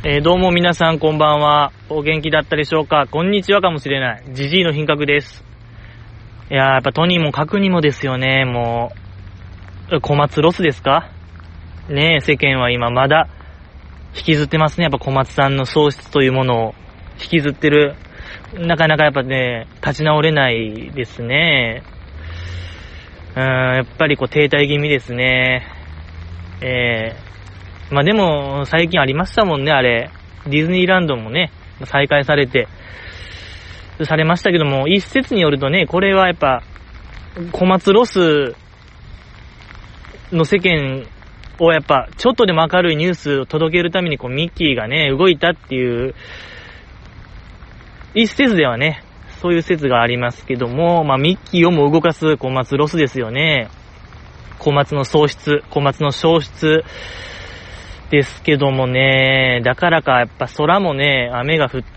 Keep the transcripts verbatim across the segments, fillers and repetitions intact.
えー、どうも皆さんこんばんは。お元気だったでしょうか。こんにちはかもしれない。ジジイの品格です。いやー、やっぱとにもかくにもですよね。もう、小松ロスですかねえ、世間は今まだ引きずってますね。やっぱ小松さんの喪失というものを引きずってる。なかなかやっぱね、立ち直れないですね。うーん、やっぱりこう停滞気味ですね。えーまあでも、最近ありましたもんね、あれ。ディズニーランドもね、再開されて、されましたけども、一説によるとね、これはやっぱ、小松ロスの世間をやっぱ、ちょっとでも明るいニュースを届けるために、こう、ミッキーがね、動いたっていう、一説ではね、そういう説がありますけども、まあミッキーをも動かす小松ロスですよね。小松の喪失、小松の消失、ですけどもね、だからかやっぱ空もね、雨が降って、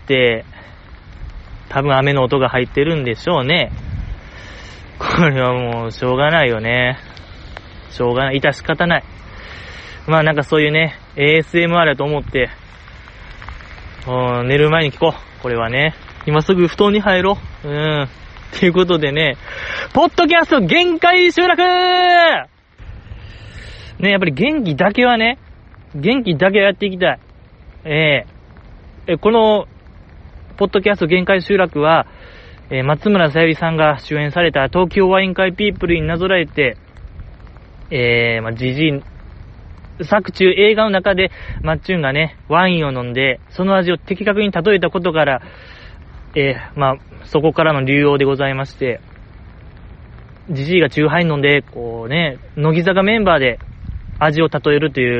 多分雨の音が入ってるんでしょうね。これはもうしょうがないよね。しょうがない。致し方ない。まあなんかそういうね、エーエスエムアール だと思って、うん、寝る前に聞こう。これはね、今すぐ布団に入ろう。うん。っていうことでね、ポッドキャスト限界集落ね、やっぱり元気だけはね、元気だけはやっていきたい。えー、え、この、ポッドキャスト限界集落は、えー、松村さゆりさんが主演された東京ワイン会ピープルになぞらえて、えー、まあ、じじい、作中映画の中で、マッチュンがね、ワインを飲んで、その味を的確に例えたことから、えー、まあ、そこからの流用でございまして、じじいがチューハイ飲んで、こうね、乃木坂メンバーで味を例えるという、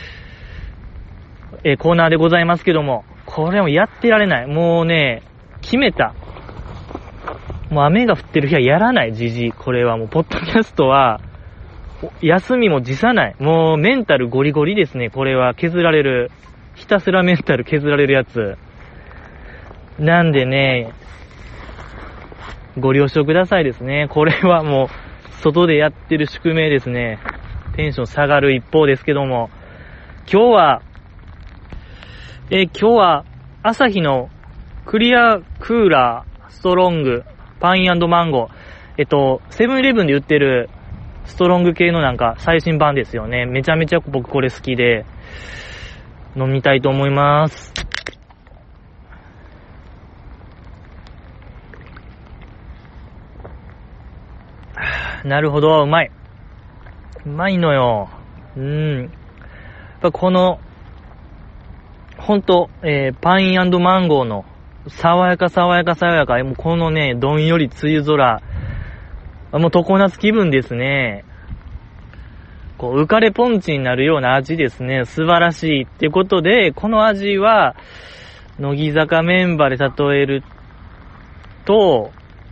えー、コーナーでございますけども、これもやってられない。もうね、決めた。もう雨が降ってる日はやらない、じじい。これはもう、ポッドキャストは、休みも辞さない。もう、メンタルゴリゴリですね。これは削られる。ひたすらメンタル削られるやつ。なんでね、ご了承くださいですね。これはもう、外でやってる宿命ですね。テンション下がる一方ですけども、今日は、えー、今日は、朝日のクリアクーラーストロングパイン&マンゴー。えっと、セブンイレブンで売ってるストロング系のなんか最新版ですよね。めちゃめちゃ僕これ好きで、飲みたいと思います。なるほど、うまい。うまいのよ。うん。やっぱこの、ほんと、えー、パイン&マンゴーの爽やか爽やか爽やか、もうこのね、どんより梅雨空、もう常夏気分ですね。こう、浮かれポンチになるような味ですね。素晴らしい。ってことで、この味は、乃木坂メンバーで例えると、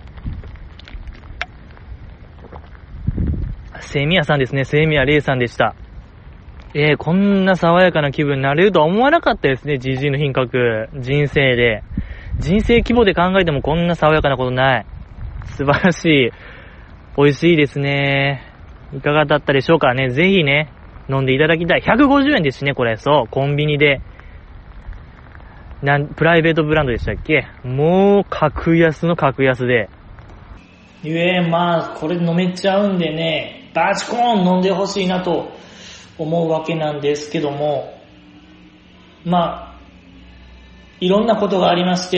セミヤさんですね。セミヤレイさんでした。えー、こんな爽やかな気分になれるとは思わなかったですね。ジジイの品格。人生で。人生規模で考えてもこんな爽やかなことない。素晴らしい。美味しいですね。いかがだったでしょうかね。ぜひね、飲んでいただきたい。ひゃくごじゅうえんですしね、これ。そう。コンビニで。なん、プライベートブランドでしたっけ？もう、格安の格安で。ゆえ、まあ、これ飲めちゃうんでね、バチコーン飲んでほしいなと思うわけなんですけども、まあ、いろんなことがありまして、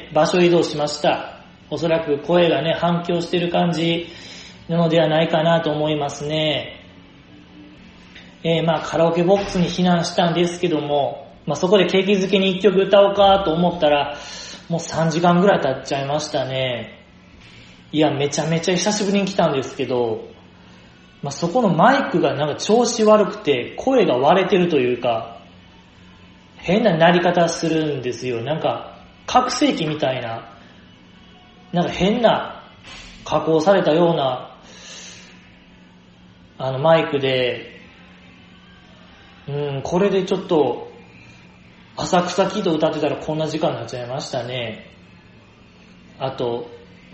場所移動しました。おそらく声がね、反響してる感じなのではないかなと思いますね。えー、まあ、カラオケボックスに避難したんですけども、まあ、そこで景気づけに一曲歌おうかと思ったら、もうさんじかんぐらい経っちゃいましたね。いや、めちゃめちゃ久しぶりに来たんですけど、まあ、そこのマイクがなんか調子悪くて、声が割れてるというか、変な鳴り方するんですよ。なんか、拡声器みたいな、なんか変な加工されたような、あのマイクで、うん、これでちょっと、浅草キッド歌ってたらこんな時間になっちゃいましたね。あと、うん、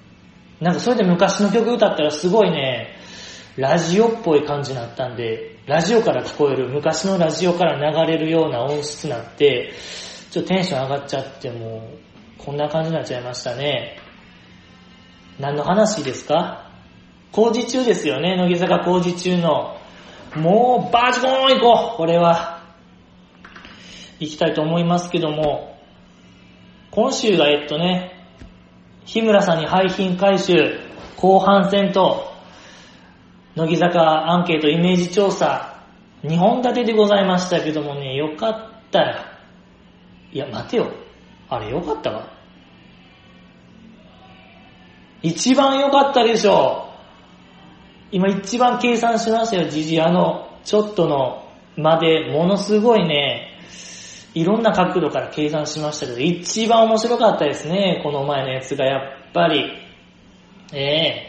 なんかそれで昔の曲歌ったらすごいね、ラジオっぽい感じになったんで、 ラジオから聞こえる、昔のラジオから流れるような音質になって、ちょっとテンション上がっちゃって、もう、こんな感じになっちゃいましたね。何の話ですか？工事中ですよね、乃木坂工事中の。もう、バージコーン行こうこれは。行きたいと思いますけども、今週がえっとね、日村さんに廃品回収後半戦と、乃木坂アンケートイメージ調査にほん立てでございましたけどもね、よかったら、いや待てよ、あれよかったわ。一番よかったでしょう。今一番計算しましたよ、じじい。あのちょっとの間でものすごいね、いろんな角度から計算しましたけど、一番面白かったですね、この前のやつがやっぱり。ええ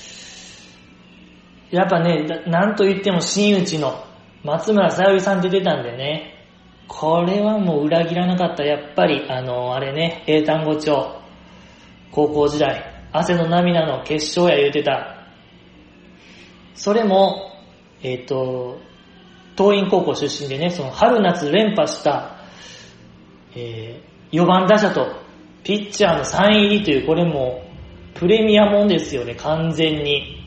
ー、やっぱね、なんと言っても真打ちの松村沙織さん出てたんでね、これはもう裏切らなかった。やっぱりあのあれね、英単語帳高校時代汗の涙の決勝や言うてた。それもえっと桐蔭高校出身でね、その春夏連覇したえー、よばん打者とピッチャーのさんい入りという、これもプレミアもんですよね、完全に。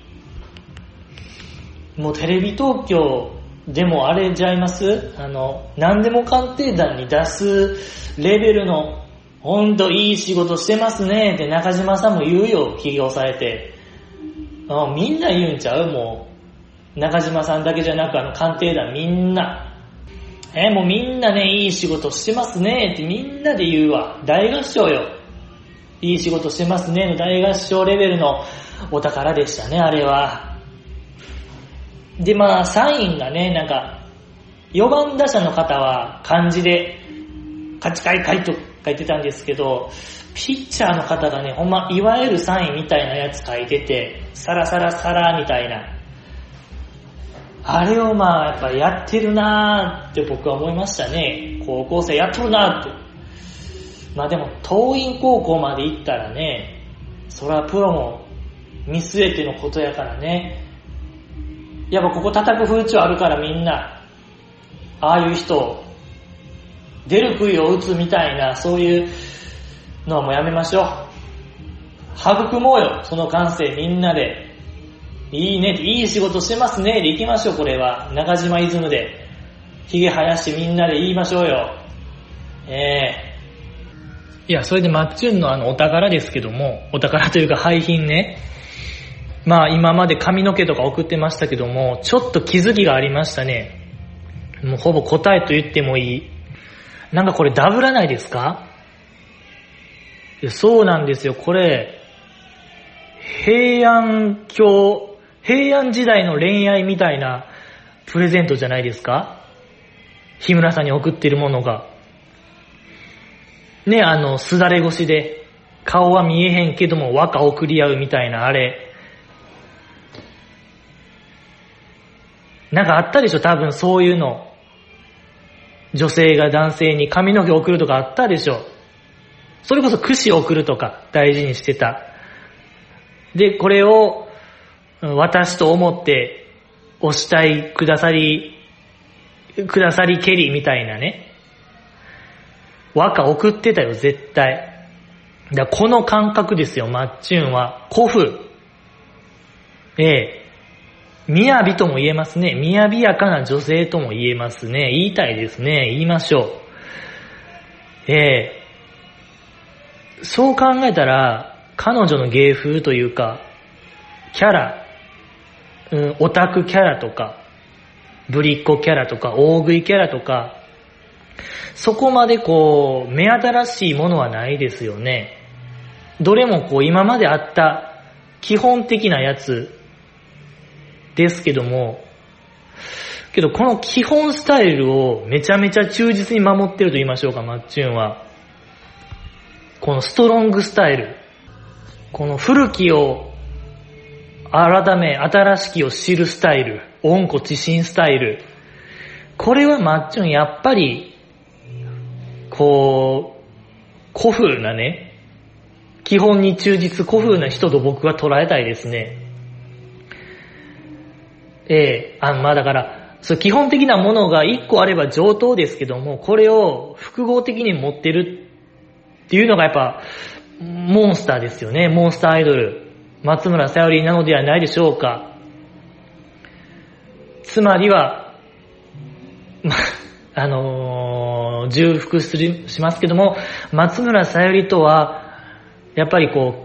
もうテレビ東京でもあれじゃいます、あの何でも鑑定団に出すレベルの、ほんといい仕事してますねって中島さんも言うよ、企業されて。あ、みんな言うんちゃう？もう中島さんだけじゃなく、あの鑑定団みんな、えー、もうみんなね、いい仕事してますねってみんなで言うわ。大合唱よ。いい仕事してますねの大合唱レベルのお宝でしたね、あれは。で、まあ、サインがね、なんか、よばん打者の方は漢字で、カチカイカイと書いてたんですけど、ピッチャーの方がね、ほんま、いわゆるサインみたいなやつ書いてて、サラサラサラみたいな。あれをまあやっぱやってるなーって僕は思いましたね。高校生やっとるなーって。まあでも桐蔭高校まで行ったらね、そらプロも見据えてのことやからね。やっぱここ叩く風潮あるから、みんなああいう人出る杭を打つみたいな、そういうのはもうやめましょう。育もうよ、その感性。みんなでいいね、いい仕事してますねで行きましょう。これは中島イズムでヒゲ生やしてみんなで言いましょうよ。ええー、いや、それでマッチュンのあのお宝ですけども、お宝というか廃品ね。まあ今まで髪の毛とか送ってましたけども、ちょっと気づきがありましたね。もうほぼ答えと言ってもいい。なんかこれダブらないですか？いや、そうなんですよ。これ平安京平安時代の恋愛みたいなプレゼントじゃないですか？日村さんに送っているものが。ね、あの、すだれ越しで、顔は見えへんけども和歌送り合うみたいな、あれ。なんかあったでしょ、多分そういうの。女性が男性に髪の毛送るとかあったでしょ。それこそ櫛送るとか大事にしてた。で、これを、私と思ってお慕いくださりくださりけりみたいなね、和歌送ってたよ絶対。だこの感覚ですよ、マッチュンは。古風、ええ雅とも言えますね。雅やかな女性とも言えますね。言いたいですね。言いましょう。ええそう考えたら彼女の芸風というかキャラ、うん、オタクキャラとかぶりっ子キャラとか大食いキャラとか、そこまでこう目新しいものはないですよね。どれもこう今まであった基本的なやつですけども、けどこの基本スタイルをめちゃめちゃ忠実に守ってると言いましょうか、マッチュンは。このストロングスタイル、この古きを改め新しきを知るスタイル、温故知新スタイル、これはマッチョンやっぱりこう古風なね、基本に忠実古風な人と僕は捉えたいですね。ええー、あまあだからそう基本的なものがいっこあれば上等ですけども、これを複合的に持ってるっていうのがやっぱモンスターですよね。モンスターアイドル松村沙織なのではないでしょうか。つまりはまあのー、重複するしますけども、松村沙織とはやっぱりこ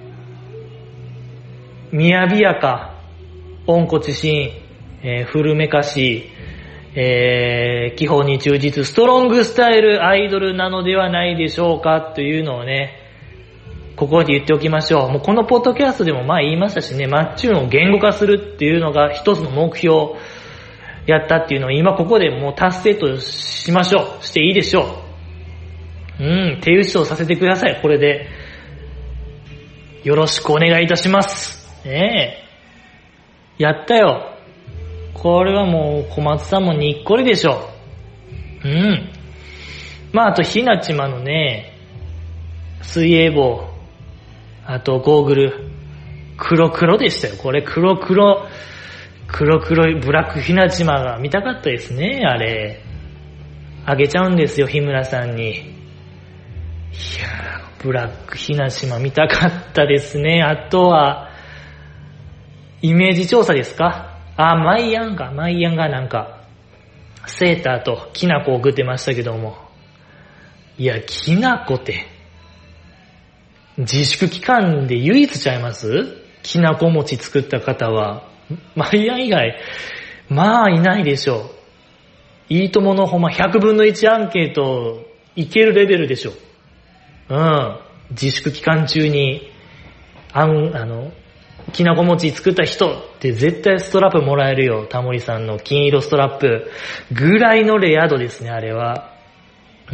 う雅やか、温故知新、えー、古めかしい、えー、基本に忠実、ストロングスタイルアイドルなのではないでしょうかというのをね、ここで言っておきましょう。もうこのポッドキャストでも前言いましたしね、マッチューンを言語化するっていうのが一つの目標やったっていうのを今ここでもう達成としましょう。していいでしょう。うん、手打ちをさせてください。これでよろしくお願いいたします。ねえ。やったよ。これはもう小松さんもにっこりでしょう。うん。まああとひなちまのね、水泳帽、あとゴーグル、黒黒でしたよ。これ黒黒、黒黒いブラックひなちまが見たかったですね、あれ。あげちゃうんですよ、日村さんに。いやー、ブラックひなちま見たかったですね。あとは、イメージ調査ですか？あ、マイアンか、マイアンがなんか、セーターときな粉を送ってましたけども。いや、きな粉って、自粛期間で唯一ちゃいます？きなこ餅作った方は。マイアン以外、まあいないでしょう。いいとものほんまひゃくぶんのいちアンケートいけるレベルでしょう。うん。自粛期間中に、あん、あの、きなこ餅作った人って絶対ストラップもらえるよ。タモリさんの金色ストラップ。ぐらいのレア度ですね、あれは。うん。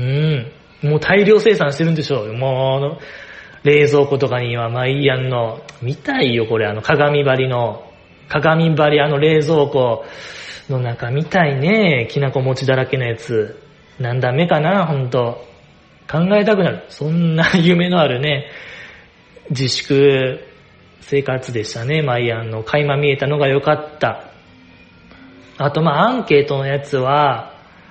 もう大量生産してるんでしょう。もう、あの、冷蔵庫とかにはマイアンの、見たいよこれ、あの鏡張りの、鏡張りあの冷蔵庫の中見たいね。きなこ餅だらけのやつ。何段目かな、ほんと。考えたくなる。そんな夢のあるね、自粛生活でしたね。マイアンの垣間見えたのが良かった。あとまあアンケートのやつは、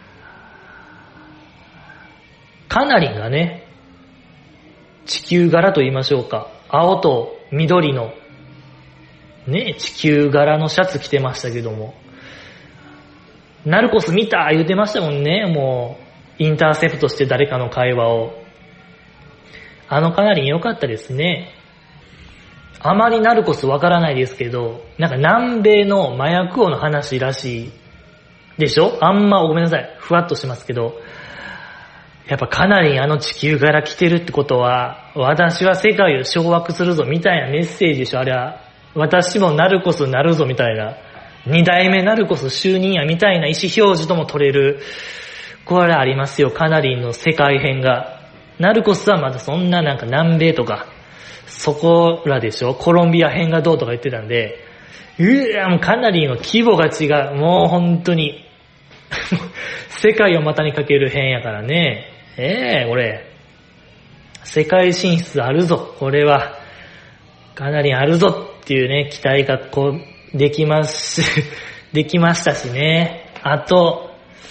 かなりがね、地球柄と言いましょうか。青と緑の、ね、地球柄のシャツ着てましたけども。ナルコス見た言ってましたもんね。もう、インターセプトして誰かの会話を。あのかなり良かったですね。あまりナルコスわからないですけど、なんか南米の麻薬王の話らしいでしょ？あんまごめんなさい。ふわっとしますけど。やっぱかなりあの地球から来てるってことは、私は世界を掌握するぞみたいなメッセージでしょ、あれは。私もナルコスになるぞみたいな。二代目ナルコス就任やみたいな意思表示とも取れる。これありますよ、かなりの世界編が。ナルコスはまだそんななんか南米とか、そこらでしょ、コロンビア編がどうとか言ってたんで、うわもうかなりの規模が違う。もう本当に。世界を股にかける編やからね。ええー、これ。世界進出あるぞ。これは。かなりあるぞっていうね、期待がこう、できます、できましたしね。あと、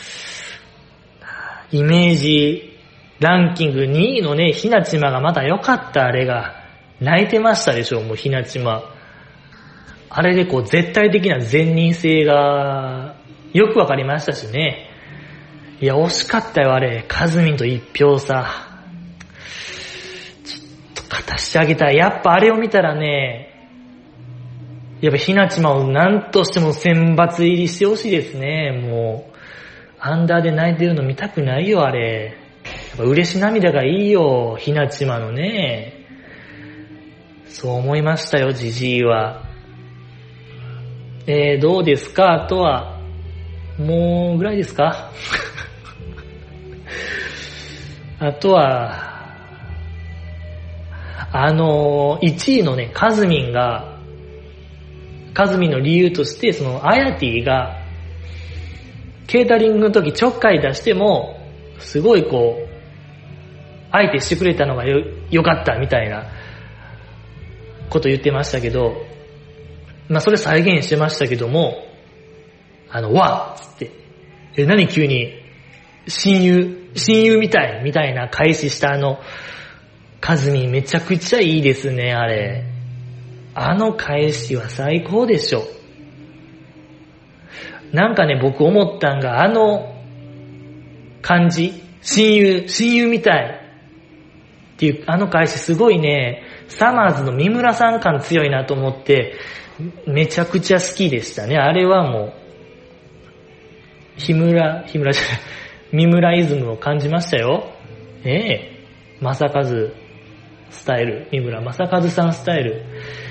イメージランキングにいのね、ひなちまがまだ良かった、あれが。泣いてましたでしょ、もうひなちま。あれでこう、絶対的な善人性が、よくわかりましたしね。いや、惜しかったよ、あれ。カズミンと一票差。ちょっと勝たしてあげたい。やっぱあれを見たらね、やっぱひなちまを何としても選抜入りしてほしいですね。もう、アンダーで泣いてるの見たくないよ、あれ。やっぱ嬉し涙がいいよ、ひなちまのね。そう思いましたよ、ジジイは。えー、どうですか？あとは、もうぐらいですか？あとは、あの、いちいのね、カズミンが、カズミンの理由として、その、アヤティが、ケータリングの時ちょっかい出しても、すごいこう、相手してくれたのがよ、よかったみたいなこと言ってましたけど、まあそれ再現してましたけども、 あの、わっつって、え、何急に、親友、親友みたい、みたいな返ししたあの、カズミめちゃくちゃいいですね、あれ。あの返しは最高でしょ。なんかね、僕思ったんが、あの感じ、親友、親友みたいっていう、あの返しすごいね、サマーズの三村さん感強いなと思って、めちゃくちゃ好きでしたね。あれはもう、日村、日村じゃない、三村イズムを感じましたよ。ええ。正和スタイル、三村正和さんスタイル。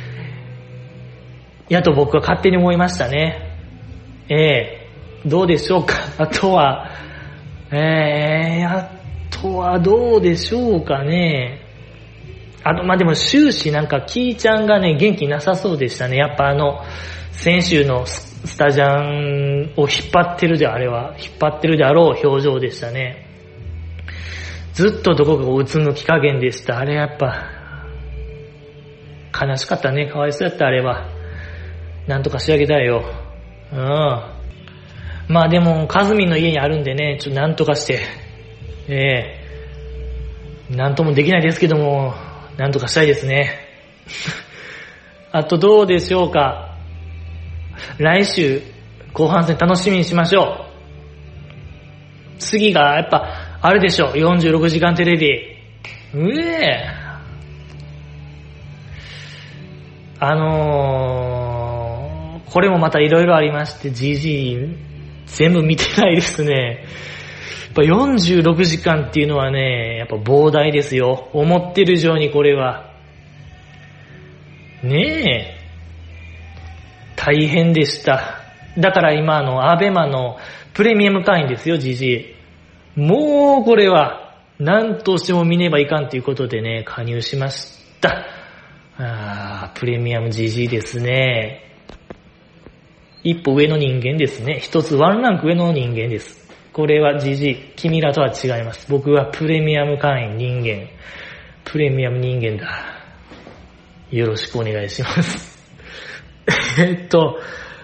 やと僕は勝手に思いましたね。ええ。どうでしょうか。あとは、ええ、あとはどうでしょうかね。あと、まあ、でも終始なんかキーちゃんがね、元気なさそうでしたね。やっぱあの、先週のスタジャンを引っ張ってるであれは、引っ張ってるであろう表情でしたね。ずっとどこかうつむき加減でした。あれやっぱ、悲しかったね。かわいそうやった、あれは。なんとか仕上げたいよ。うん。まあでも、カズミンの家にあるんでね、ちょっとなんとかして、ええなんともできないですけども、なんとかしたいですね。あとどうでしょうか。来週、後半戦楽しみにしましょう。次が、やっぱ、あれでしょう。よんじゅうろくじかんテレビ。うえあのー、これもまたいろいろありまして、ジージー 全部見てないですね。やっぱよんじゅうろくじかんっていうのはね、やっぱ膨大ですよ。思ってる以上にこれは。ねえ。大変でした。だから今あの、アベマのプレミアム会員ですよ、ジージー。もうこれは、何としても見ねばいかんということでね、加入しました。あー、プレミアム ジージー ですね。一歩上の人間ですね。一つワンランク上の人間です。これは ジージー、君らとは違います。僕はプレミアム会員人間。プレミアム人間だ。よろしくお願いします。えっと、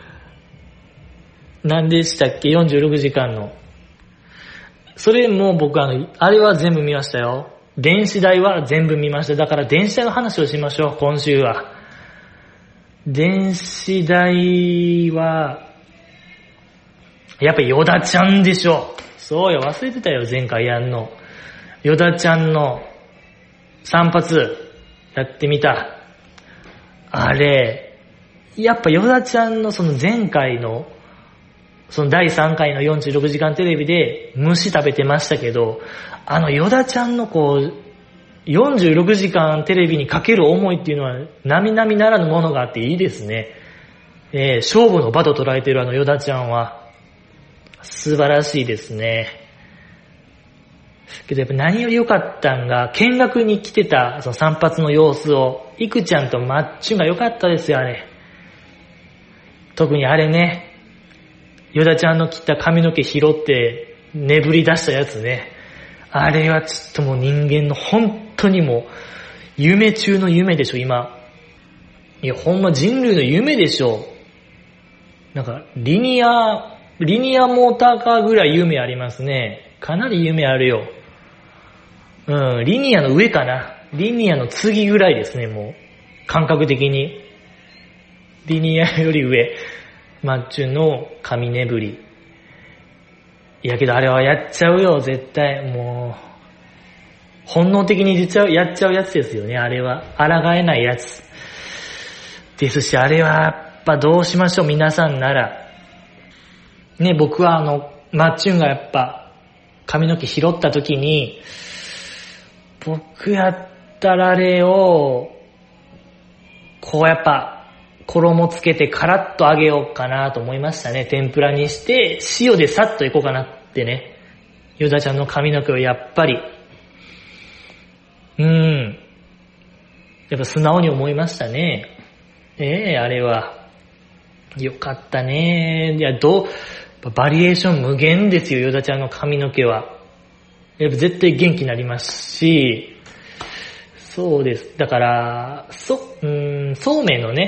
何でしたっけ ?よんじゅうろくじかんの。それも僕あの、あれは全部見ましたよ。電子代は全部見ました。だから電子代の話をしましょう、今週は。電子代は、やっぱヨダちゃんでしょ。そうよ、忘れてたよ、前回やんの。ヨダちゃんの散髪やってみた。あれ、やっぱヨダちゃんのその前回の、そのだいさんかいのよんじゅうろくじかんテレビで虫食べてましたけど、あのヨダちゃんのこう、よんじゅうろくじかんテレビにかける思いっていうのは、並々ならぬものがあっていいですね。えー、勝負の場と捉えているあのヨダちゃんは、素晴らしいですね。けどやっぱ何より良かったんが、見学に来てたその散髪の様子を、イクちゃんとマッチュが良かったですよ、あれ。特にあれね、ヨダちゃんの切った髪の毛拾って眠り出したやつね。あれはちょっともう人間の本当にもう夢中の夢でしょ、今。いや、ほんま人類の夢でしょ。なんか、リニア、リニアモーターカーぐらい夢ありますね。かなり夢あるよ。うん、リニアの上かな。リニアの次ぐらいですね、もう。感覚的に。リニアより上。マッチュの髪眠り。いやけどあれはやっちゃうよ、絶対。もう、本能的に出ちゃう、やっちゃうやつですよね、あれは。抗えないやつ。ですし、あれはやっぱどうしましょう、皆さんなら。ね、僕はあの、マッチュンがやっぱ、髪の毛拾った時に、僕やったらあれを、こうやっぱ、衣つけてカラッと揚げようかなと思いましたね。天ぷらにして、塩でさっといこうかなってね。ヨダちゃんの髪の毛をやっぱり、うーん。やっぱ素直に思いましたね。ええー、あれは。よかったね。いや、どう、バリエーション無限ですよ、ヨダちゃんの髪の毛は。やっぱ絶対元気になりますし、そうです。だから、そ、うーん、そうめんのね、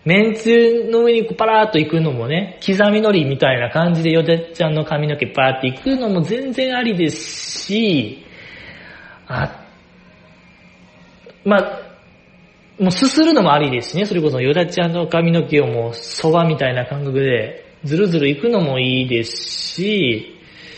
めんつゆの上にパラーっと行くのもね、刻み海苔みたいな感じでヨダちゃんの髪の毛パラーって行くのも全然ありですし、あ、まあ、もうすするのもありですしね、それこそヨダちゃんの髪の毛をもうそばみたいな感覚でずるずる行くのもいいですし、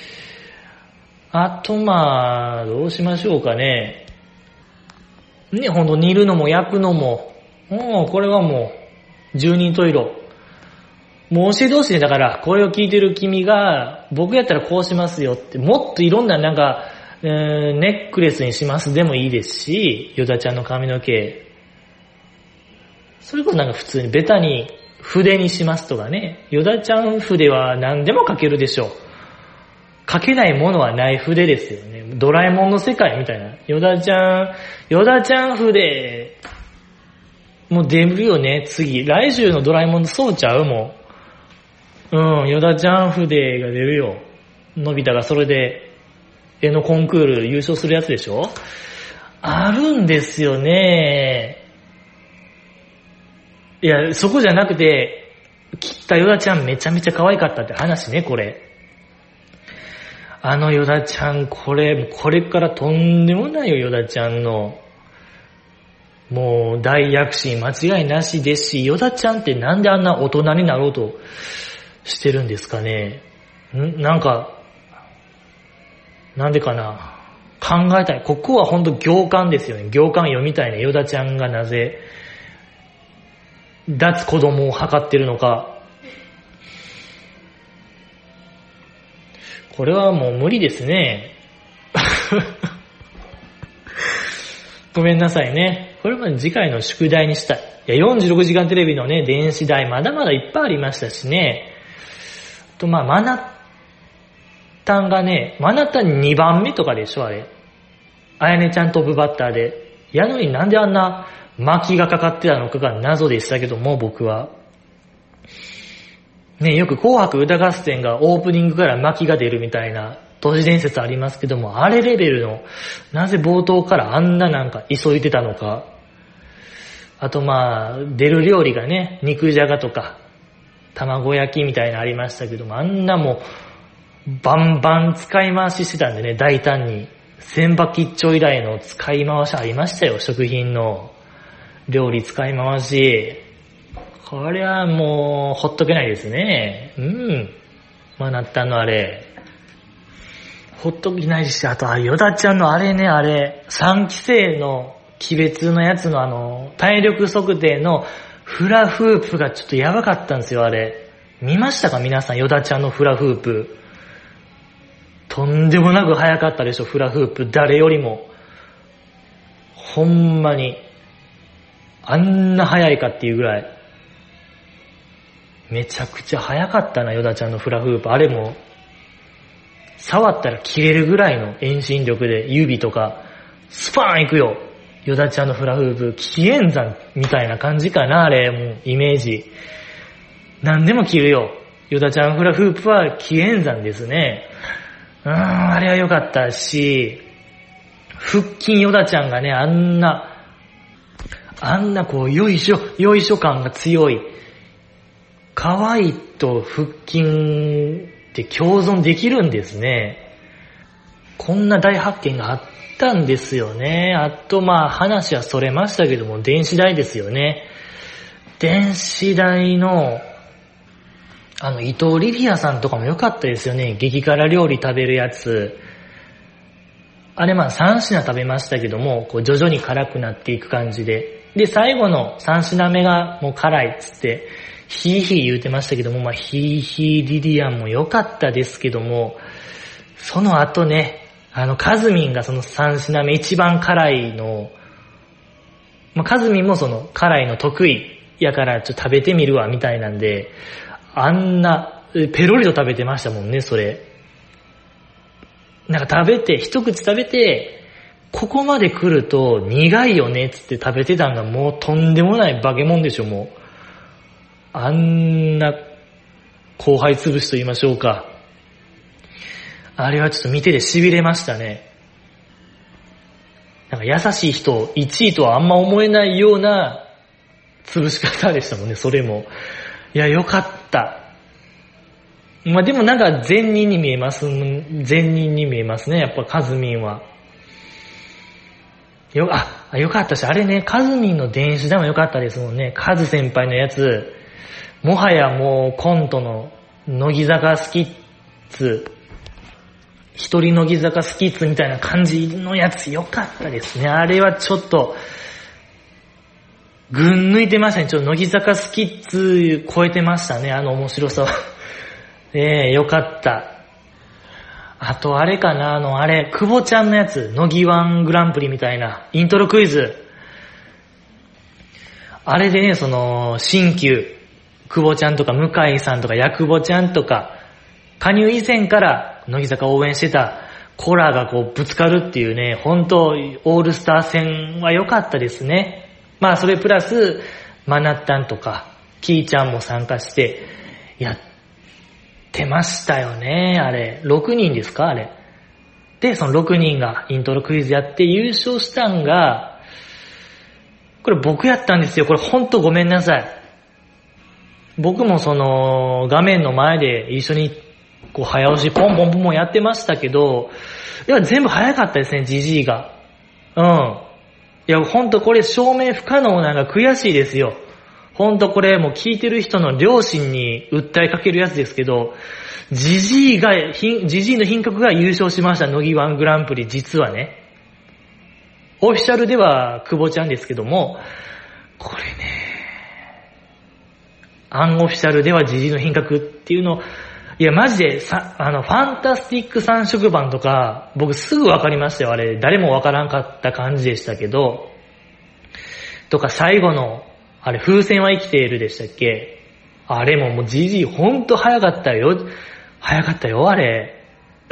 あとまあ、どうしましょうかね。ね、ほんと煮るのも焼くのも、もうこれはもう十人十色。もう教えてほしいね。だからこれを聞いてる君が僕やったらこうしますよって、もっといろんななんか、えー、ネックレスにしますでもいいですし、ヨダちゃんの髪の毛。それこそなんか普通にベタに筆にしますとかね。ヨダちゃん筆は何でも書けるでしょう。書けないものはない筆ですよね。ドラえもんの世界みたいな。ヨダちゃん、ヨダちゃん筆、もう出るよね、次。来週のドラえもんのそうちゃうもん。うん、ヨダちゃん筆が出るよ。のび太がそれで絵のコンクール優勝するやつでしょ？あるんですよね。いや、そこじゃなくて、切ったヨダちゃんめちゃめちゃ可愛かったって話ね、これ。あのヨダちゃん、これ、これからとんでもないよ、ヨダちゃんの。もう大躍進間違いなしですし、ヨダちゃんってなんであんな大人になろうとしてるんですかね。んなんか、なんでかな。考えたい。ここはほんと行間ですよね。行間読みたいね。ヨダちゃんがなぜ、脱子供を図ってるのか。これはもう無理ですね。ごめんなさいね。これまで次回の宿題にしたい。いや、よんじゅうろくじかんテレビのね、電子題まだまだいっぱいありましたしね。と、まあ、マナッタンがね、マナッタンにばんめとかでしょ、あれ。あやねちゃんトップバッターで。やのになんであんな巻きがかかってたのかが謎でしたけども、僕は。ね、よく紅白歌合戦がオープニングから巻きが出るみたいな都市伝説ありますけども、あれレベルの、なぜ冒頭からあんななんか急いでたのか。あとまあ、出る料理がね、肉じゃがとか、卵焼きみたいなのありましたけども、あんなもう、バンバン使い回ししてたんでね、大胆に。千葉吉兆以来の使い回しありましたよ、食品の。料理使い回し。これはもう、ほっとけないですね。うん。まあなったのあれ。ほっとけないし、あと、あ、ヨダちゃんのあれね、あれ、さんきせいの鬼別のやつのあの、体力測定のフラフープがちょっとやばかったんですよ、あれ。見ましたか皆さん、ヨダちゃんのフラフープ。とんでもなく早かったでしょ、フラフープ。誰よりも。ほんまに。あんな早いかっていうぐらい。めちゃくちゃ早かったな、ヨダちゃんのフラフープ。あれも、触ったら切れるぐらいの遠心力で指とか、スパーン行くよ。ヨダちゃんのフラフープ。紀元山みたいな感じかな、あれ。もう、イメージ。何でも切るよ。ヨダちゃんフラフープは紀元山ですね。うーん、あれは良かったし、腹筋ヨダちゃんがね、あんな、あんなこう、よいしょ、よいしょ感が強い。可愛いと腹筋って共存できるんですね。こんな大発見があったんですよね。あとまあ話はそれましたけども、電子代ですよね。電子代の、あの、伊藤リリアさんとかも良かったですよね。激辛料理食べるやつ。あれまあさん品食べましたけども、こう徐々に辛くなっていく感じで。で、最後のさん品目がもう辛いっつって、ヒーヒー言うてましたけども、まあヒーヒーリリアンも良かったですけども、その後ね、あの、カズミンがそのさん品目一番辛いの、まあカズミンもその辛いの得意やからちょっと食べてみるわみたいなんで、あんな、ペロリと食べてましたもんね、それ。なんか食べて、一口食べて、ここまで来ると苦いよねっつって食べてたんがもうとんでもない化け物でしょ、もう。あんな後輩潰しと言いましょうか。あれはちょっと見てて痺れましたね。なんか優しい人、いちいとはあんま思えないような潰し方でしたもんね、それも。いや、よかった。まあ、でもなんか善人に見えます。善人に見えますね、やっぱカズミンは。よ、あ、よかったし、あれね、カズミンの電子弾もよかったですもんね。カズ先輩のやつ、もはやもうコントの乃木坂スキッズ、一人乃木坂スキッズみたいな感じのやつよかったですね。あれはちょっと、ぐん抜いてましたね。ちょっと乃木坂スキッズ超えてましたね、あの面白さは。ええ、よかった。あとあれかな、あのあれ、久保ちゃんのやつ、乃木ワングランプリみたいな、イントロクイズ。あれでね、その、新旧、久保ちゃんとか向井さんとかヤクボちゃんとか、加入以前から乃木坂応援してたコラがこうぶつかるっていうね、本当オールスター戦は良かったですね。まあそれプラス、マナッタンとか、キーちゃんも参加してやってましたよね、あれ。ろくにんですか、あれ。で、そのろくにんがイントロクイズやって優勝したんが、これ僕やったんですよ。これほんとごめんなさい。僕もその画面の前で一緒にこう早押しポンポンポンポンやってましたけど、いや全部早かったですね、ジジイが。うん。いやほんとこれ証明不可能なんか悔しいですよ。ほんとこれもう聞いてる人の両親に訴えかけるやつですけど、ジジイが、ジジイの品格が優勝しました、乃木ワングランプリ、実はね。オフィシャルでは久保ちゃんですけども、これね、アンオフィシャルではジジイの品格っていうのを、いやマジでさ、あの、ファンタスティック三色版とか、僕すぐわかりましたよ、あれ。誰もわからんかった感じでしたけど、とか最後の、あれ、風船は生きているでしたっけ？あれももうジジイほんと早かったよ。早かったよ、あれ。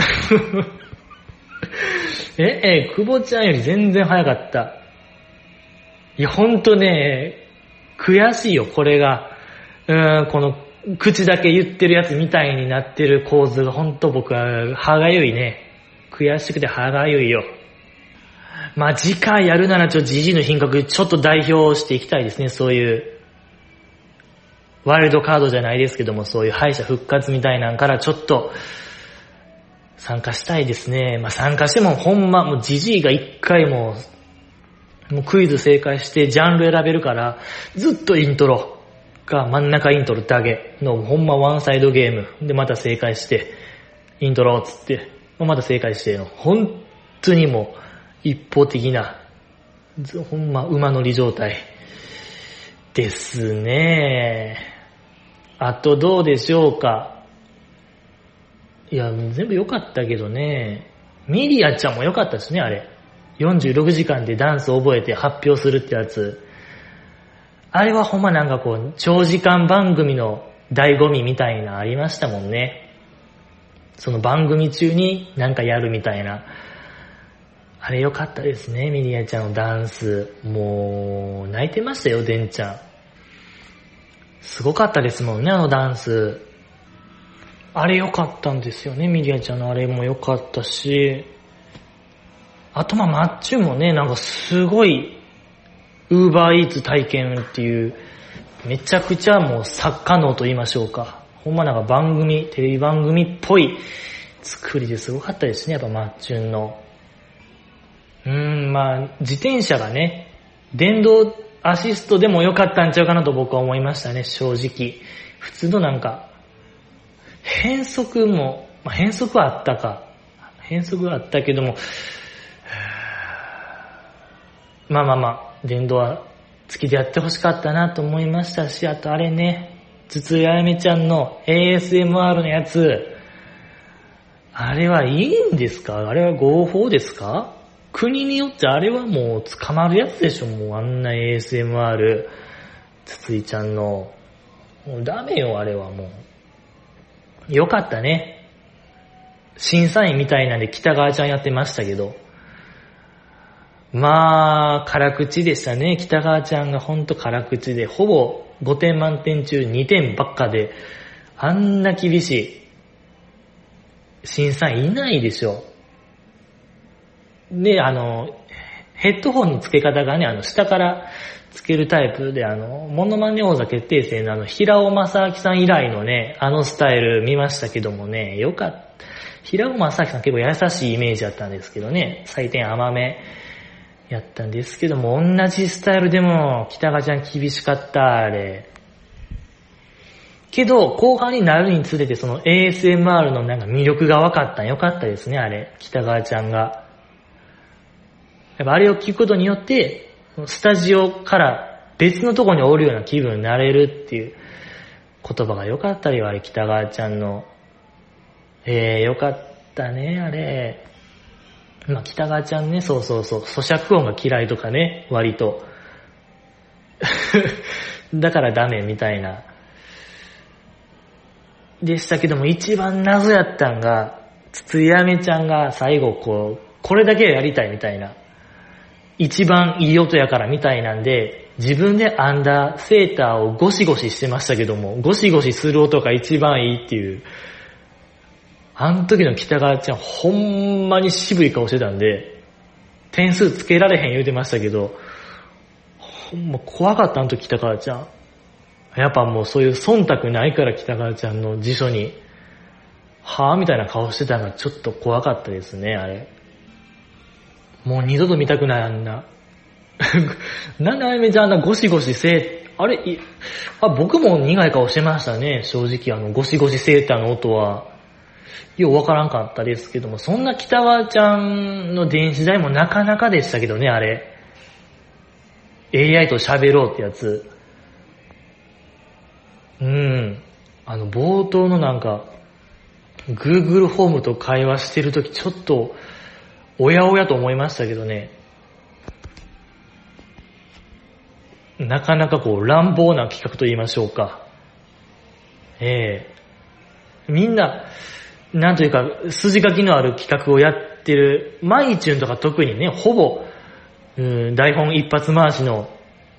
え、え、久保ちゃんより全然早かった。いや、ほんとね、悔しいよ、これが。うーん、この、口だけ言ってるやつみたいになってる構図がほんと僕は歯がゆいね。悔しくて歯がゆいよ。まあ次回やるならちょっとジジイの品格ちょっと代表していきたいですね。そういうワイルドカードじゃないですけども、そういう敗者復活みたいなんからちょっと参加したいですね。まあ参加してもほんまもうジジイが一回ももうクイズ正解してジャンル選べるからずっとイントロが真ん中イントロだけのほんまワンサイドゲームでまた正解してイントロっつってまた正解しての本当にもう一方的なほんま馬乗り状態ですね。あとどうでしょうか。いや全部良かったけどね。ミリアちゃんも良かったですね、あれ。よんじゅうろくじかんでダンス覚えて発表するってやつ。あれはほんまなんかこう長時間番組の醍醐味みたいなありましたもんね。その番組中になんかやるみたいな。あれ良かったですね、ミリアちゃんのダンス。もう泣いてましたよ、デンちゃん。すごかったですもんね、あのダンス。あれ良かったんですよね、ミリアちゃんのあれも良かったし。あとまあマッチュもね、なんかすごいウーバーイーツ体験っていう、めちゃくちゃもう作家能と言いましょうか。ほんまなんか番組、テレビ番組っぽい作りですごかったですね、やっぱマッチュンの。うーん、まあ自転車がね、電動アシストでも良かったんちゃうかなと僕は思いましたね、正直。普通のなんか、変速も、まあ、変速はあったか。変速はあったけども、まあまあまあ、電動は付きでやってほしかったなと思いましたし、あとあれね、つつやめちゃんの エーエスエムアール のやつ、あれはいいんですか？あれは合法ですか？国によってあれはもう捕まるやつでしょ、もうあんな エーエスエムアール、つついちゃんの。もうダメよ、あれはもう。よかったね。審査員みたいなんで北川ちゃんやってましたけど。まあ、辛口でしたね。北川ちゃんがほんと辛口で、ほぼごてん満点中にてんばっかで、あんな厳しい審査員いないでしょ。で、あの、 ヘッドホンの付け方がね、あの、下から付けるタイプで、あの、モノマネ王座決定戦のあの、平尾正明さん以来のね、あのスタイル見ましたけどもね、よかった。平尾正明さん結構優しいイメージだったんですけどね、採点甘めやったんですけども、同じスタイルでも北川ちゃん厳しかった、あれ。けど、後半になるにつれてその エーエスエムアール のなんか魅力が分かったんよかったですね、あれ。北川ちゃんが。やっぱあれを聞くことによって、スタジオから別のところにおるような気分になれるっていう言葉が良かったよ、あれ、北川ちゃんの。えー、良かったね、あれ。まあ、北川ちゃんね、そうそうそう、咀嚼音が嫌いとかね、割と。だからダメみたいな。でしたけども、一番謎やったんが、つつやめちゃんが最後こう、これだけはやりたいみたいな。一番いい音やからみたいなんで、自分で編んだセーターをゴシゴシしてましたけども、ゴシゴシする音が一番いいっていう。あの時の北川ちゃん、ほんまに渋い顔してたんで、点数つけられへん言うてましたけど、ほんま怖かった、あの時北川ちゃん。やっぱもうそういう忖度ないから北川ちゃんの辞書に、はぁみたいな顔してたのがちょっと怖かったですね、あれ。もう二度と見たくない、あんな。なんであやめちゃんあんなゴシゴシせー、あれ、いあ、僕も苦い顔してましたね、正直あのゴシゴシセーターの音は。ようわからんかったですけども、そんな北川ちゃんの電子代もなかなかでしたけどね、あれ。エーアイ と喋ろうってやつ。うん。あの、冒頭のなんか、Google ホームと会話してるときちょっと、おやおやと思いましたけどね。なかなかこう、乱暴な企画と言いましょうか。ええみんな、なんというか、筋書きのある企画をやってる、マイチューンとか特にね、ほぼ、うん、台本一発回しの、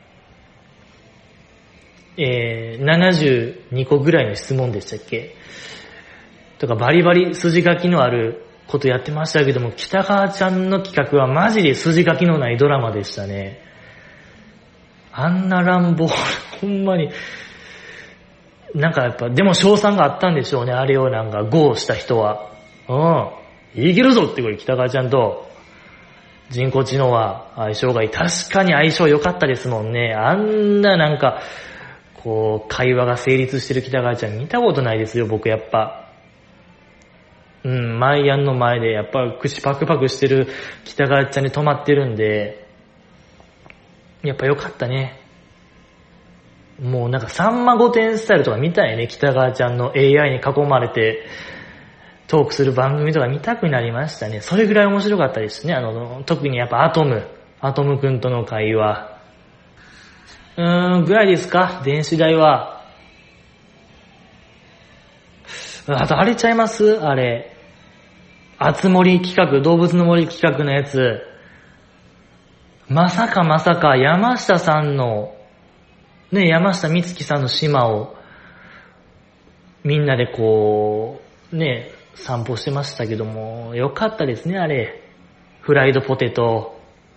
えー、ななじゅうにこぐらいの質問でしたっけとか、バリバリ筋書きのあることやってましたけども、北川ちゃんの企画はマジで筋書きのないドラマでしたね。あんな乱暴、ほんまに、なんかやっぱ、でも賞賛があったんでしょうね、あれをなんか、ゴーした人は。うん。いけるぞってこれ、北川ちゃんと、人工知能は相性がいい。確かに相性良かったですもんね。あんななんか、こう、会話が成立してる北川ちゃん見たことないですよ、僕やっぱ。うん、マイアンの前でやっぱ口パクパクしてる北川ちゃんに止まってるんで、やっぱ良かったね。もうなんかさんま御殿スタイルとか見たいね。北川ちゃんの エーアイ に囲まれてトークする番組とか見たくなりましたね。それぐらい面白かったですね。あの、特にやっぱアトム。アトムくんとの会話。うーん、ぐらいですか電子代は。あとあれちゃいますあれ。あつ森企画、動物の森企画のやつ。まさかまさか山下さんのね、山下美月さんの島をみんなでこう、ね、散歩してましたけども、よかったですね、あれ。フライドポテト。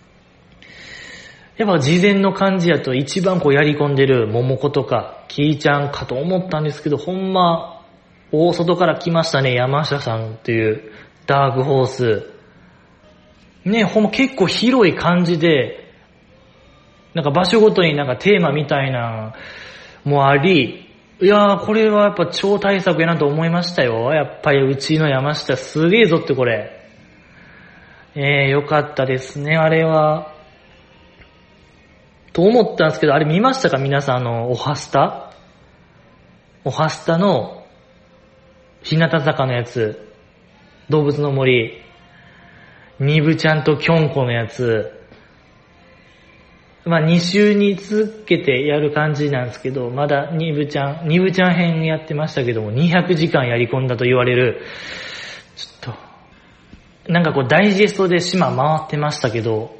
やっぱ事前の感じやと一番こうやり込んでる桃子とか、キーちゃんかと思ったんですけど、ほんま、大外から来ましたね、山下さんっていうダークホース。ね、ほんま結構広い感じで、なんか場所ごとになんかテーマみたいなもあり、いやーこれはやっぱ超大作やなと思いましたよ。やっぱりうちの山下すげえぞってこれ。えー、よかったですね、あれは。と思ったんですけど、あれ見ましたか皆さん、あの、おはスタおはスタの日向坂のやつ、動物の森、ニブちゃんとキョンコのやつ、まあに週に続けてやる感じなんですけど、まだニブちゃん、ニブちゃん編やってましたけども、にひゃくじかんやり込んだと言われる、ちょっと、なんかこうダイジェストで島回ってましたけど、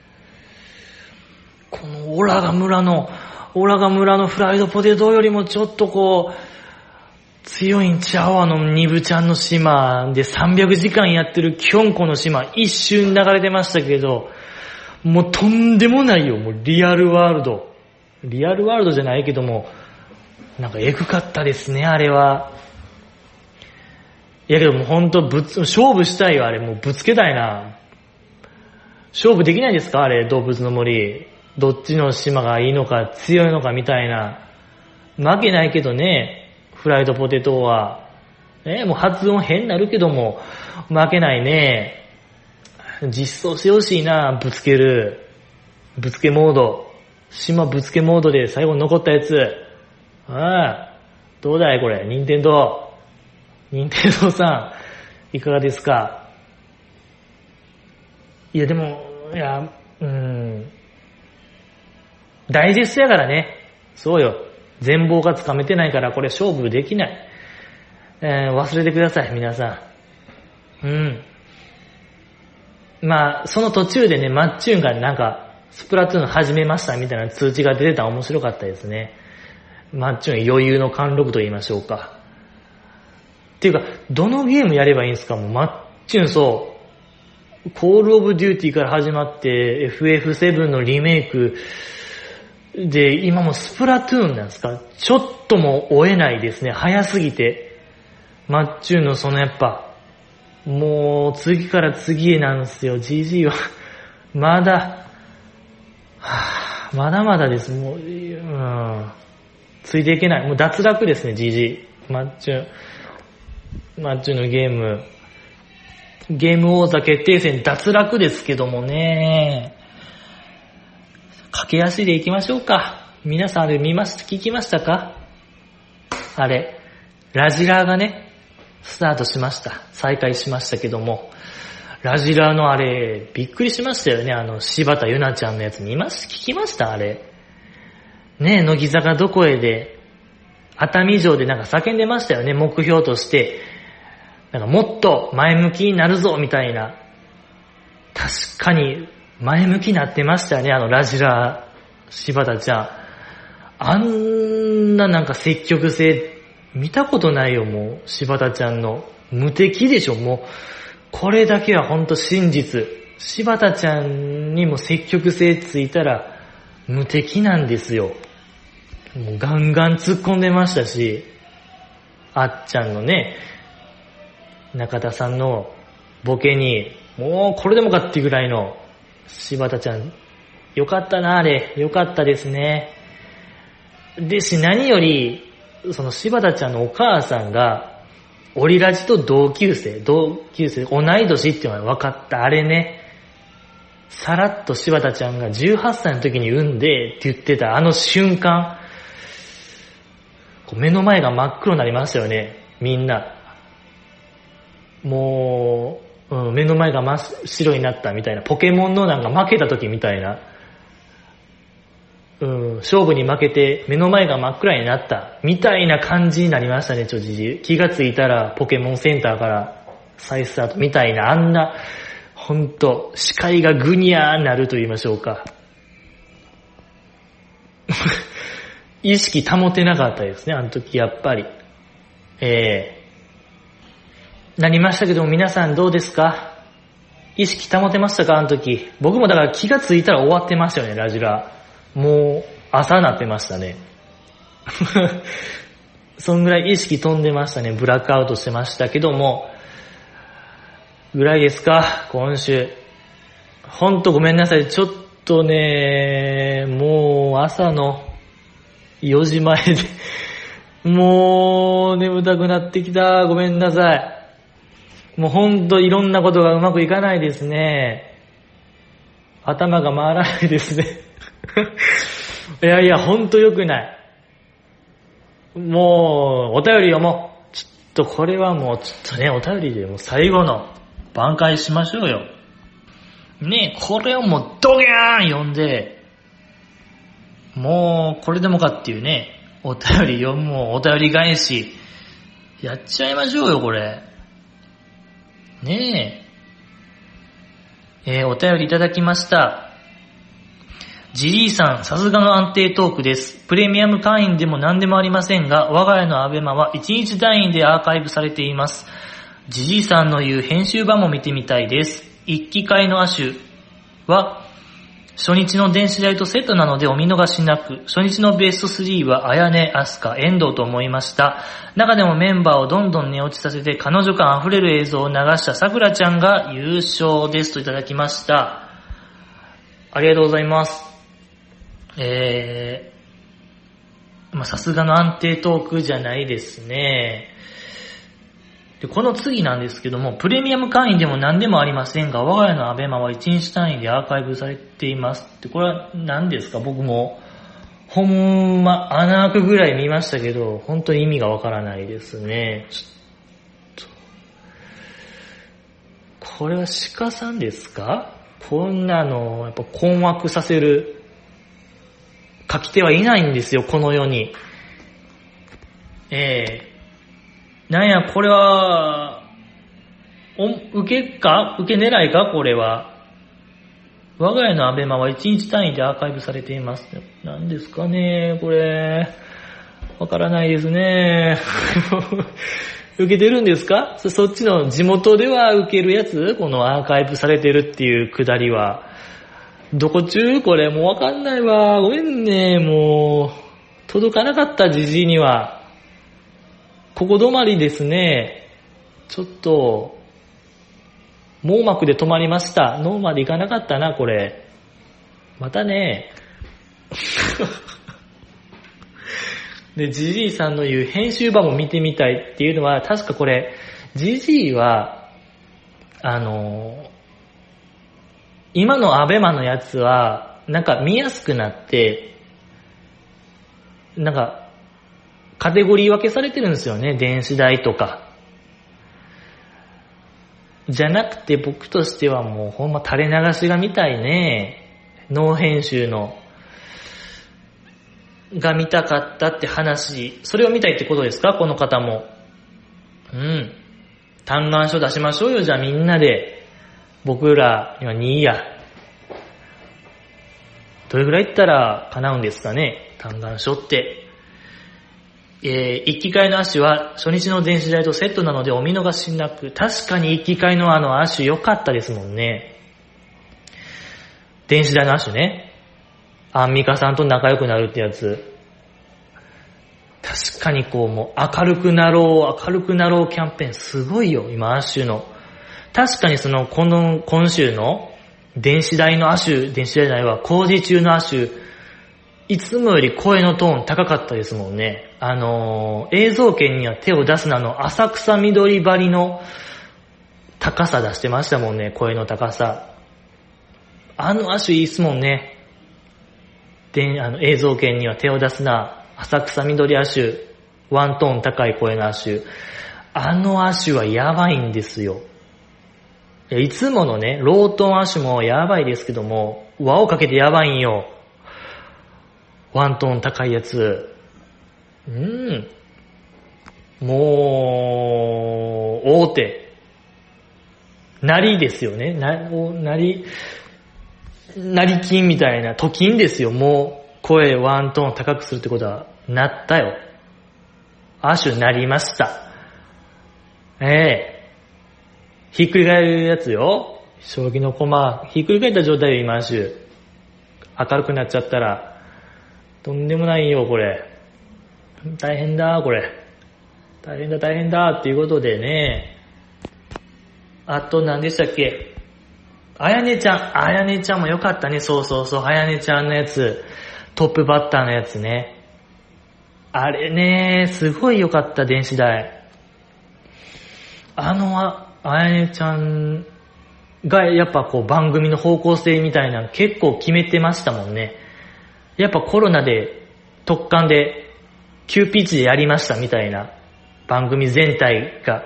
このオラガ村の、オラガ村のフライドポテトよりもちょっとこう、強いんちゃうあのニブちゃんの島でさんびゃくじかんやってるキョンコの島、一瞬流れてましたけど、 もうとんでもないよ、もうリアルワールド。リアルワールドじゃないけども、なんかエグかったですね、あれは。いやけどもうほんとぶつ、勝負したいよ、あれ。もうぶつけたいな。勝負できないですかあれ、動物の森。どっちの島がいいのか強いのかみたいな。負けないけどね、フライドポテトは。ね、もう発音変になるけども、負けないね。実装してほしいな、ぶつける。ぶつけモード。島ぶつけモードで最後に残ったやつ。ああ、どうだいこれ、任天堂。任天堂さん、いかがですか？いやでも、いや、うーん。ダイジェストやからね。そうよ。全貌がつかめてないからこれ勝負できない。えー、忘れてください、皆さん。うん。まあ、その途中でね、マッチューンがなんか、スプラトゥーン始めましたみたいな通知が出てたら面白かったですね。マッチューン余裕の貫禄と言いましょうか。っていうか、どのゲームやればいいんですか？もうマッチューンそう、コールオブデューティーから始まって エフエフセブン のリメイクで、今もスプラトゥーンなんですか？ちょっとも追えないですね。早すぎて。マッチューンのそのやっぱ、もう次から次へなんですよ。ジージー はまだ、はぁ、まだまだです。もう、うん、ついていけない。もう脱落ですね、ジージー。マッチューン、マッチューンのゲーム、ゲーム王座決定戦脱落ですけどもね。駆け足で行きましょうか。皆さんあれ見ました、聞きましたか？あれ、ラジラーがね、スタートしました。再開しましたけども。ラジラーのあれ、びっくりしましたよね。あの、柴田ゆなちゃんのやつ見まし、聞きましたあれ。ねえ、乃木坂どこへで、熱海城でなんか叫んでましたよね。目標として。なんかもっと前向きになるぞ、みたいな。確かに、前向きになってましたよね。あの、ラジラー、柴田ちゃん。あんななんか積極性、見たことないよ、もう。柴田ちゃんの。無敵でしょ、もう。これだけはほんと真実。柴田ちゃんにも積極性ついたら無敵なんですよ。もうガンガン突っ込んでましたし、あっちゃんのね、中田さんのボケに、もうこれでもかっていうぐらいの柴田ちゃん、よかったなあれ、よかったですね。でし、何より、その柴田ちゃんのお母さんが、オリラジと同級生、同級生、同い年っていうのが分かった。あれね、さらっと柴田ちゃんがじゅうはっさいの時に産んでって言ってたあの瞬間、目の前が真っ黒になりましたよね、みんな。もう、うん、目の前が真っ白になったみたいな、ポケモンのなんか負けた時みたいな。うん、勝負に負けて目の前が真っ暗になったみたいな感じになりましたね、ちょじじ。気がついたらポケモンセンターから再スタートみたいな、あんな、ほんと、視界がグニャーなると言いましょうか。意識保てなかったですね、あの時やっぱり。えー、なりましたけども皆さんどうですか？意識保てましたかあの時。僕もだから気がついたら終わってましたよね、ラジラ。もう朝になってましたね。そんぐらい意識飛んでましたね。ブラックアウトしてましたけども。ぐらいですか、今週。ほんとごめんなさい。ちょっとね、もう朝のよじまえで、もう眠たくなってきた。ごめんなさい。もうほんといろんなことがうまくいかないですね。頭が回らないですね。いやいや、ほんと良くない。もう、お便り読もう。ちょっとこれはもう、ちょっとね、お便りでもう最後の挽回しましょうよ。ねえ、これをもうドギャーン読んで、もう、これでもかっていうね、お便り読む、お便り返し、やっちゃいましょうよ、これ。ねえ。えー、お便りいただきました。ジリーさん、さすがの安定トークです。プレミアム会員でも何でもありませんが、我が家のアベマはいちにち単位でアーカイブされています。ジリーさんの言う編集版も見てみたいです。一機会の亜種は、 初日の電子代とセットなのでお見逃しなく。初日のベストスリーはあやね、あすか、遠藤と思いました。中でもメンバーをどんどん寝落ちさせて彼女感あふれる映像を流したさくらちゃんが優勝ですといただきました。ありがとうございます。えー、まあ、さすがの安定トークじゃないですね。で、この次なんですけども、プレミアム会員でも何でもありませんが、我が家のアベマはいちにち単位でアーカイブされています。で、これは何ですか？僕も、ほんま、穴開くぐらい見ましたけど、本当に意味がわからないですね。ちょっと。これは鹿さんですか？こんなの、やっぱ困惑させる書き手はいないんですよ、この世に。ええー。なんや、これは、お、受けか受け狙いかこれは。我が家のアベマはいちにち単位でアーカイブされています。何ですかねこれ。わからないですね。受けてるんですか？そ、そっちの地元では受けるやつ？このアーカイブされてるっていうくだりは。どこ中？これもうわかんないわ。ごめんね。もう、届かなかったじじいには。ここ止まりですね。ちょっと、網膜で止まりました。脳まで行かなかったな、これ。またね。で、ジジイさんの言う編集版も見てみたいっていうのは、確かこれ、ジジイは、あの、今のアベマのやつは、なんか見やすくなって、なんか、カテゴリー分けされてるんですよね。電子代とか。じゃなくて僕としてはもうほんま垂れ流しが見たいね。ノー編集の。が見たかったって話。それを見たいってことですか？この方も。うん。嘆願書出しましょうよ。じゃあみんなで。僕ら、今にいや。どれぐらい言ったら叶うんですかね？嘆願書って。えー、一機会のアッシュは初日の電子代とセットなのでお見逃しなく。確かに一機会のあのアッシュ良かったですもんね。電子代のアッシュね。アンミカさんと仲良くなるってやつ。確かにこうもう明るくなろう、明るくなろうキャンペーンすごいよ、今アッシュの。確かにその、この、今週の電子代のアッシュ、電子代じゃないわ、工事中のアッシュ、いつもより声のトーン高かったですもんね。あのー、映像権には手を出すなの浅草緑張りの高さ出してましたもんね、声の高さ。あのアッシュいいっすもんね。で、あの映像権には手を出すな、浅草緑アッシュ、ワントーン高い声のアッシュ。あのアッシュはやばいんですよ。いや、いつものね、ロートーンアッシュもやばいですけども、輪をかけてやばいんよ。ワントーン高いやつ。うん。もう、大手。なりですよね。な、なり、なり金みたいな、と金ですよ。もう、声ワントーン高くするってことは、なったよ。アッシュなりました。ええー。ひっくり返るやつよ。将棋の駒、ひっくり返った状態よ、今アッシュ。明るくなっちゃったら、とんでもないよ、これ。大変だ、これ。大変だ、大変だ、っていうことでね。あと何でしたっけ？あやねちゃん。あやねちゃんもよかったね。そうそうそう。あやねちゃんのやつ。トップバッターのやつね。あれね、すごいよかった、電子代。あの、あ、あやねちゃんがやっぱこう番組の方向性みたいなの結構決めてましたもんね。やっぱコロナで特感で急ピッチでやりましたみたいな番組全体が。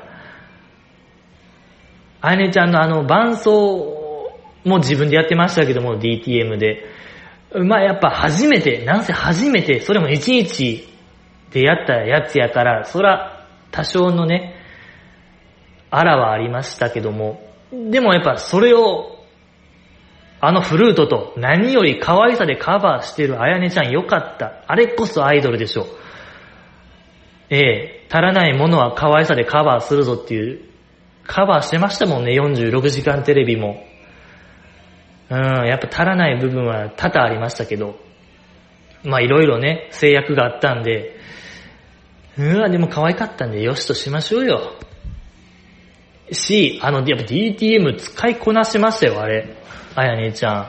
あやねちゃんのあの伴奏も自分でやってましたけども ディーティーエム で。まあやっぱ初めて、なんせ初めて、それもいちにちでやったやつやから、そら多少のね、あらはありましたけども、でもやっぱそれをあのフルートと何より可愛さでカバーしてるあやねちゃんよかった。あれこそアイドルでしょ。ええ、足らないものは可愛さでカバーするぞっていう、カバーしてましたもんね、よんじゅうろくじかんテレビも。ううん、やっぱ足らない部分は多々ありましたけど、まあいろいろね、制約があったんで、うわ、でも可愛かったんでよしとしましょうよ。し、あの、やっぱ ディーティーエム 使いこなしましたよ、あれ。あやねちゃん。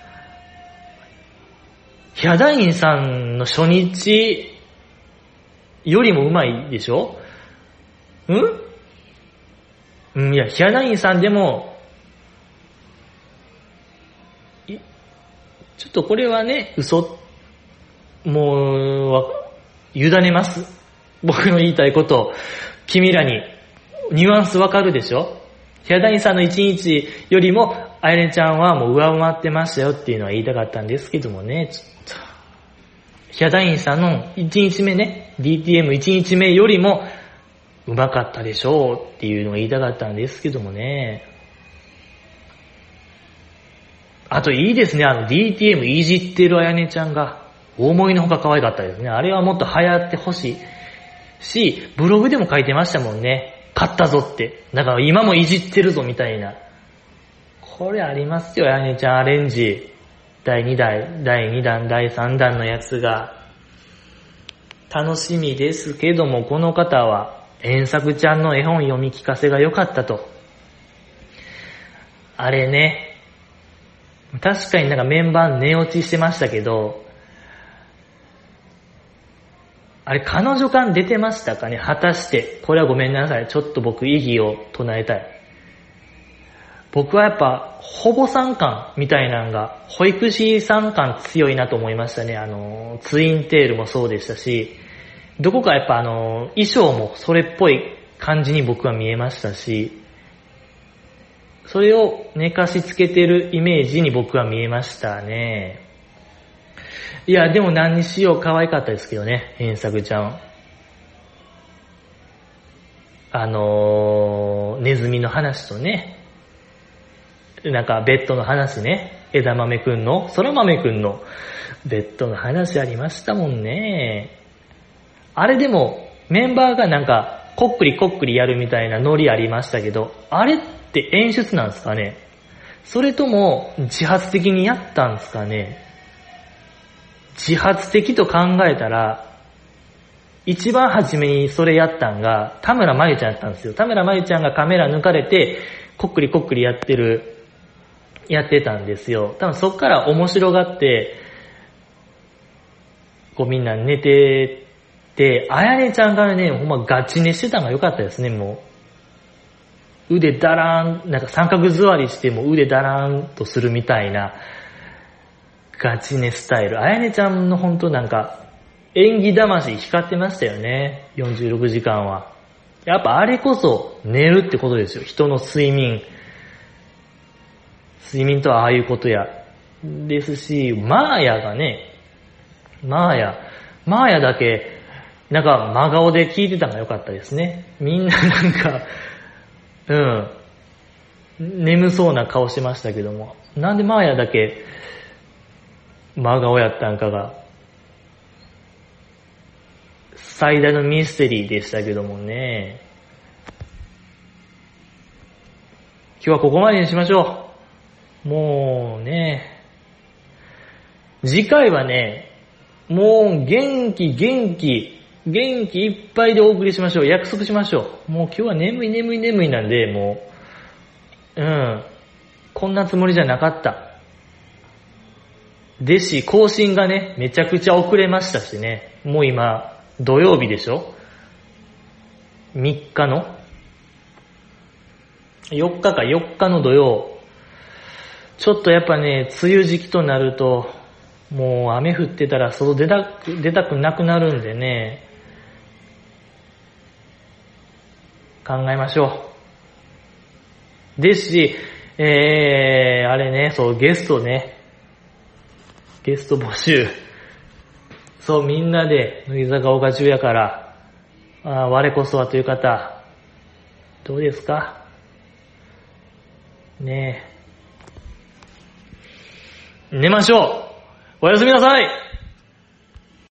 ヒャダインさんの初日よりも上手いでしょ？ん？うん、いや、ヒャダインさんでも、ちょっとこれはね、嘘、もう、委ねます。僕の言いたいこと、君らに、ニュアンスわかるでしょ？ヒャダインさんの一日よりも、あやねちゃんはもう上回ってましたよっていうのは言いたかったんですけどもね、ちょっと。ヒャダインさんの一日目ね、ディーティーエム一日目よりも、上手かったでしょうっていうのが言いたかったんですけどもね。あといいですね、あの ディーティーエム いじってるあやねちゃんが、思いのほか可愛かったですね。あれはもっと流行ってほしい。し、ブログでも書いてましたもんね。買ったぞって。だから今もいじってるぞみたいな。これありますよ、あやねちゃんアレンジ。だいにだい、だいにだん、だいさんだんのやつが。楽しみですけども、この方は、遠作ちゃんの絵本読み聞かせが良かったと。あれね。確かになんかメンバー寝落ちしてましたけど、あれ彼女感出てましたかね？果たして。これはごめんなさい。ちょっと僕異議を唱えたい。僕はやっぱ、保母さん感みたいなのが、保育士さん感強いなと思いましたね。あの、ツインテールもそうでしたし、どこかやっぱあの、衣装もそれっぽい感じに僕は見えましたし、それを寝かしつけてるイメージに僕は見えましたね。いや、でも何にしよう可愛かったですけどね、遠作ちゃん。あのー、ネズミの話とね、なんかベッドの話ね、枝豆くんの、空豆くんのベッドの話ありましたもんね。あれでもメンバーがなんかこっくりこっくりやるみたいなノリありましたけど、あれって演出なんですかね？それとも自発的にやったんですかね？自発的と考えたら、一番初めにそれやったんが田村真由ちゃんやったんですよ。田村真由ちゃんがカメラ抜かれてこっくりこっくりやってるやってたんですよ。多分そっから面白がってこうみんな寝てて、あやねちゃんからね、ほんまガチ寝してたのが良かったですね。もう腕だらーん、なんか三角座りしても腕だらーんとするみたいなガチ寝スタイル。あやねちゃんのほんとなんか演技魂光ってましたよね。よんじゅうろくじかんは。やっぱあれこそ寝るってことですよ。人の睡眠。睡眠とはああいうことや。ですし、マーヤがね、マーヤ、マーヤだけ、なんか真顔で聞いてたのが良かったですね。みんななんか、うん、眠そうな顔してましたけども。なんでマーヤだけ、真顔やったんかが、最大のミステリーでしたけどもね。今日はここまでにしましょう。もうね、次回はね、もう元気元気、元気いっぱいでお送りしましょう。約束しましょう。もう今日は眠い眠い眠いなんで、もう、うん、こんなつもりじゃなかった。ですし、更新がね、めちゃくちゃ遅れましたしね、もう今、土曜日でしょ？ みっ 日のよっかかよっかの土曜。ちょっとやっぱね、梅雨時期となると、もう雨降ってたら外出たく、出たくなくなるんでね、考えましょう。ですし、えー、あれね、そうゲストね、ゲスト募集。そう、みんなで、乃木坂岡中やから、あ我こそはという方、どうですか？ねえ。寝ましょう。おやすみなさい。